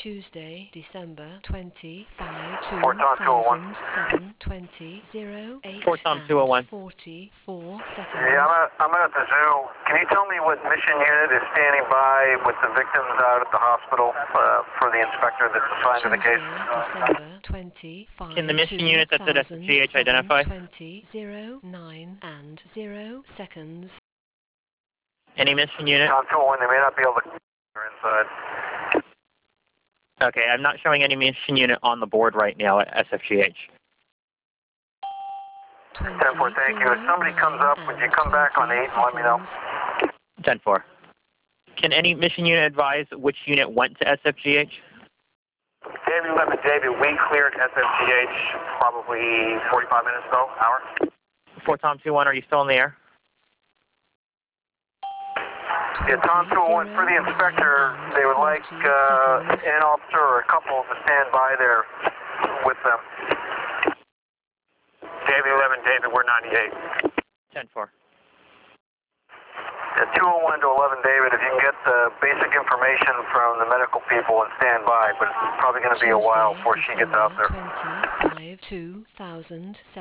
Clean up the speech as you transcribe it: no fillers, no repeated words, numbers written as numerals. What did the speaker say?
Tuesday, December 25, Fort Tom 201. 2007, 20, 08 Fort Tom and 201. 44 Yeah, seconds. I'm at the zoo. Can you tell me what mission unit is standing by with the victims out at the hospital for the inspector that's assigned to the case? Tuesday, December 25, Can the mission unit that's at SFGH identify? 20, 09 and 0 seconds. Any mission unit? Tom 201, they may not be able to inside. Okay, I'm not showing any mission unit on the board right now at SFGH. 20, 10-4, thank you. If somebody comes up, would you come back on 8 and let me know? 10-4. Can any mission unit advise which unit went to SFGH? David 11, David, we cleared SFGH probably 45 minutes ago, hour. Fort Tom 2-1, are you still in the air? Yeah, Tom 201, for the inspector, they would like an officer or a couple to stand by there with them. David 11, David, we're 98. 10-4. Yeah, 201 to 11, David, if you can get the basic information from the medical people and stand by, but it's probably going to be a while before she gets out there. 25, 2007.